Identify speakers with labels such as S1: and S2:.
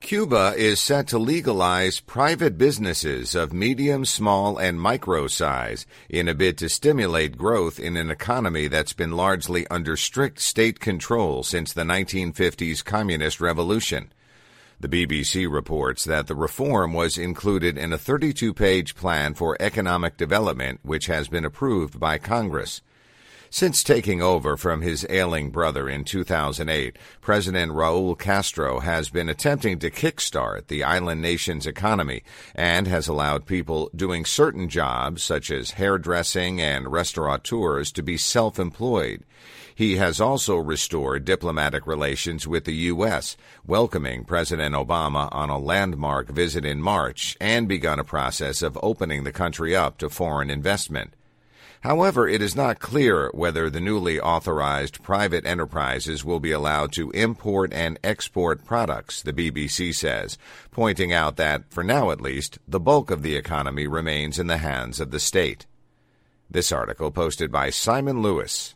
S1: Cuba is set to legalize private businesses of medium, small, and micro size in a bid to stimulate growth in an economy that's been largely under strict state control since the 1950s communist revolution. The BBC reports that the reform was included in a 32-page plan for economic development which has been approved by Congress. Since taking over from his ailing brother in 2008, President Raul Castro has been attempting to kickstart the island nation's economy and has allowed people doing certain jobs, such as hairdressing and restaurateurs, to be self-employed. He has also restored diplomatic relations with the U.S., welcoming President Obama on a landmark visit in March, and begun a process of opening the country up to foreign investment. However, it is not clear whether the newly authorized private enterprises will be allowed to import and export products, the BBC says, pointing out that, for now at least, the bulk of the economy remains in the hands of the state. This article posted by Simon Lewis.